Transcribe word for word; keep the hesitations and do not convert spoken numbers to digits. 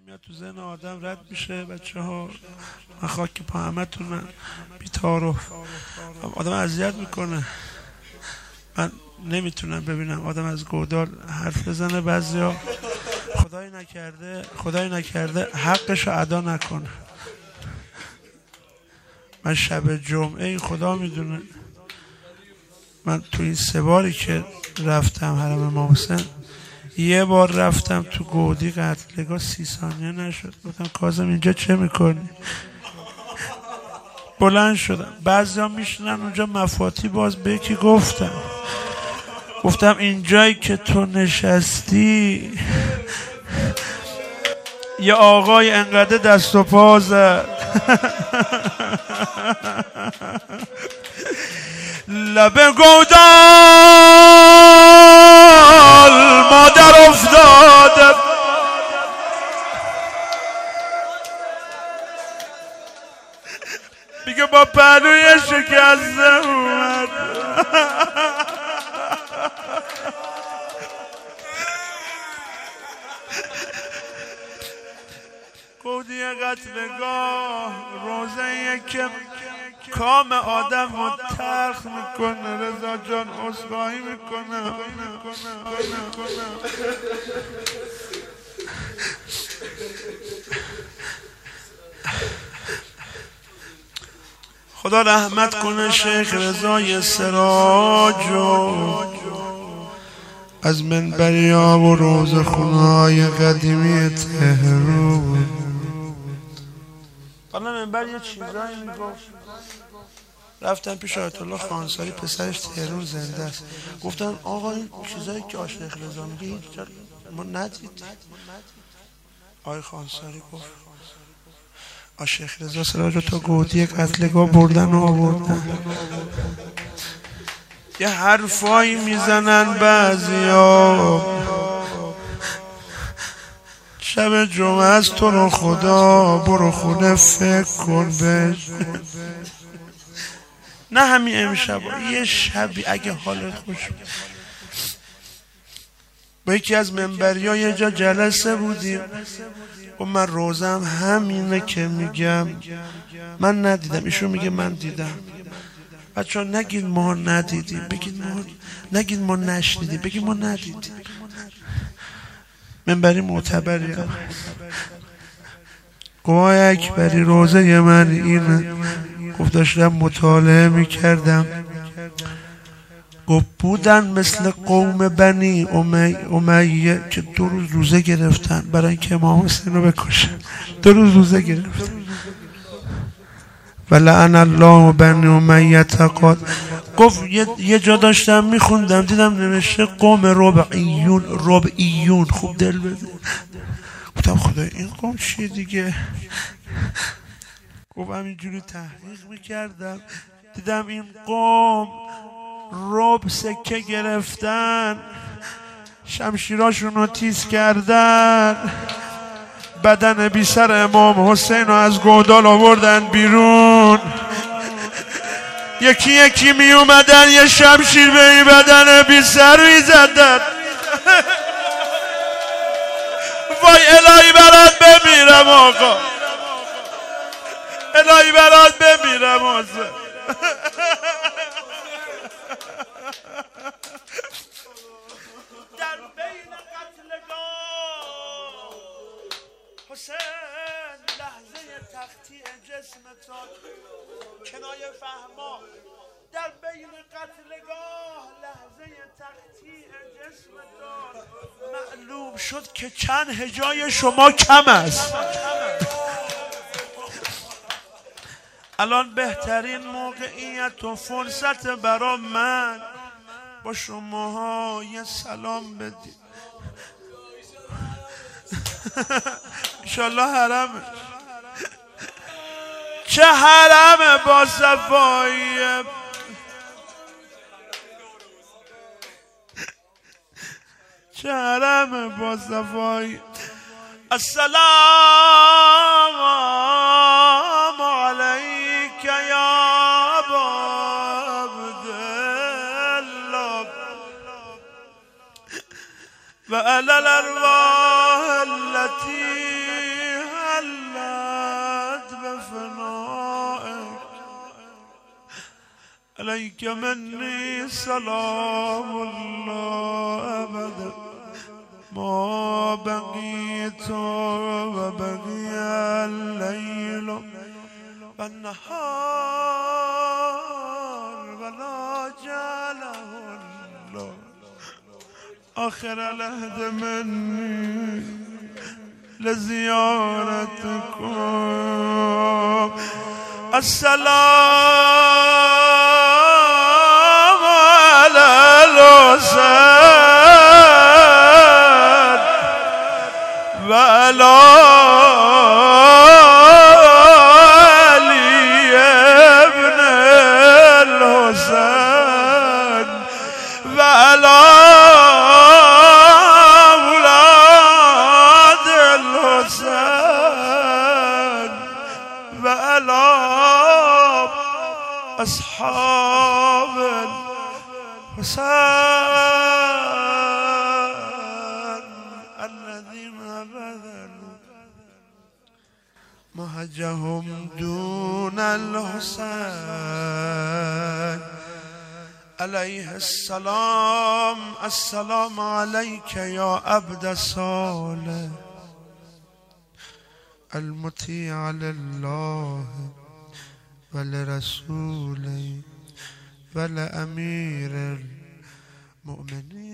میاد تو ذهن آدم رد میشه. بچه ها من خاک پا همتونم بی‌تعارف آدم اذیت میکنه. من نمیتونم ببینم آدم از گودال حرف بزنه. بعضیا خدای نکرده خدای نکرده حقش رو ادا نکنه. من شب جمعه این خدا میدونه من تو این سه باری که رفتم حرم امام حسین یه بار رفتم تو گودی قتلگاه سی ثانیه نشد. گفتم کاظم اینجا چه میکنی؟ بلند شدم. بعضی ها میشنن اونجا مفاتی باز به یکی گفتم گفتم اینجایی که تو نشستی یه آقای انقدر دست و پا زد لب گودال مادر افتاده میگه با پهلوی شکسته اومد. گودی قتلگاه روزه که کام آدم رو تلخ میکنه. رضا جان عذرخواهی میکنه. خدا رحمت کنه شیخ رضای سراجو از منبریا و روزخونه‌های قدیمی تهران. حالا منبر یه چیزایی میگفت. رفتم پیش آیت الله خانساری پسرش تهران زنده است. گفتن آقا این چیزایی که آقای شیخ رضا میگه هیچ جا ما ندیدیم. آقای خانساری گفت آقای شیخ رضا سراجو تا گودی قتلگاه بردن و آوردن. یه حرفایی میزنن بعضیا. شب جمعه است تو رو خدا برو خونه فکر کن بهش. نه همین امشب یه شبی اگه حالت خوش با یکی از منبریا یه جا جلسه بودیم و من روزم همینه که میگم من ندیدم. ایشون میگه من دیدم. بچه ها نگید ما ندیدیم بگید ما نگید ما نشنیدیم بگید ما ندیدیم. منبری معتبری هم گواه اکبری روزه من اینه. گفت داشتم مطالعه میکردم گفت بودن مثل قوم بنی امی امیه که دو روز روزه گرفتن برای اینکه امام حسین رو بکشن. دو روز روزه گرفتن. ولعن الله بنی امیه تقال. گفت یه جا داشتم میخوندم دیدم نوشته قوم ربعیون. ربعیون خوب دل بده. گفتم خدای این قوم چیه دیگه؟ گفت همینجوری تحقیق میکردم دیدم این قوم رب سکه گرفتن شمشیراشون رو تیز کردن بدن بی سر امام حسین رو از گودال آوردن بیرون. یکی یکی می اومدن یه شمشیر به این بدن بی سر می زدن. وای الهی برات بمیرم آقا. الهی برات بمیرم حسین. در بین قتلگاه حسین لحظه تقطیع جسمتان کنایه فهما. در بین قتلگاه لحظه تقطیع جسمتان معلوم شد که چند هجای شما کم است. الان بهترین موقعیت و فرصت برا من با شماها یه سلام بدید. انشالله حرمه. چه حرمه با صفایی. چه حرمه با صفایی. السلام علیک یا ابا عبدالله و علی الارواح التي عليك مني سلام الله أبدا ما بقيت وبقي الليل والنهار ولا جعله الله آخر العهد مني لزيارتكم السلام على الحسين وعلى علي ابن الحسين وعلى أولاد الحسين وعلى أصحاب الحسين الذين بذلوا مهجهم دون الحسين عليه السلام السلام عليك يا عبد صالح المطيع لله ولرسوله ولأمير المؤمنين